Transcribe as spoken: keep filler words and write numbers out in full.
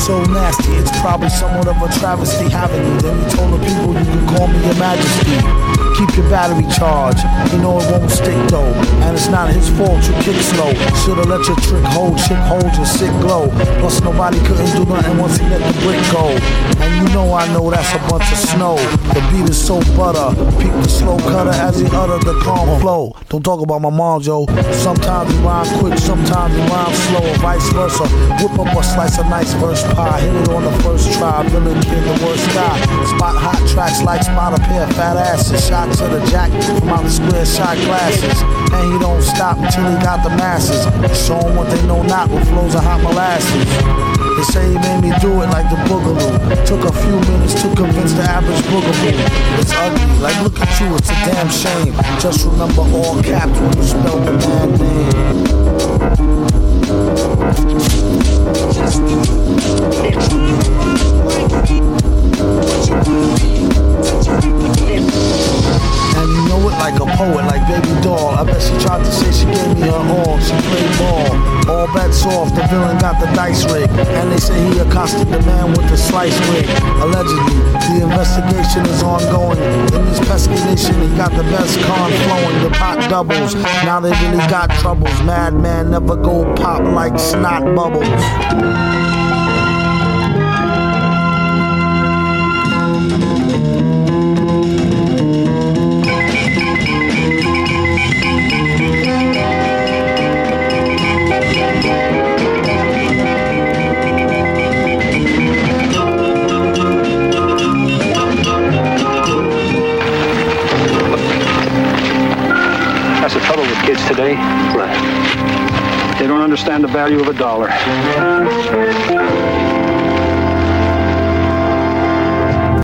so nasty, it's probably somewhat of a travesty having you. Then he told the people, you can call me your majesty. Keep your battery charged, you know it won't stick though. And it's not his fault you kick slow. Should've let your trick hold, chick hold your sick glow. Plus nobody couldn't do nothing once he let the brick go. And you know I know that's a bunch of snow. The beat is so butter, peep the slow cutter as he uttered the calm flow. Don't talk about my mom, Joe. Sometimes he rhyme quick, sometimes he rhyme slow, or vice versa. Whip up a slice of nice verse pie, hit it on the first try, villain kid the worst guy. Spot hot tracks like spot a pair of fat asses. Shot to the jack from out the square shot glasses. And he don't stop until he got the masses. Show him what they know not with flows of hot molasses. They say he made me do it like the Boogaloo. Took a few minutes to convince the average boogaboo. It's ugly, like look at you, it's a damn shame. Just remember all caps when you spell the man name. And you know it like a poet, like Baby Doll. I bet she tried to say she gave me her all. She played ball, all bets off. The villain got the dice rig, and they say he accosted the man with the slice rig. Allegedly, the investigation is ongoing. In this pesky nation, he got the best con flowing. The pot doubles, now they really got troubles. Madman never go pop like snot bubbles. That's the trouble with kids today. Right. They don't understand the value of a dollar.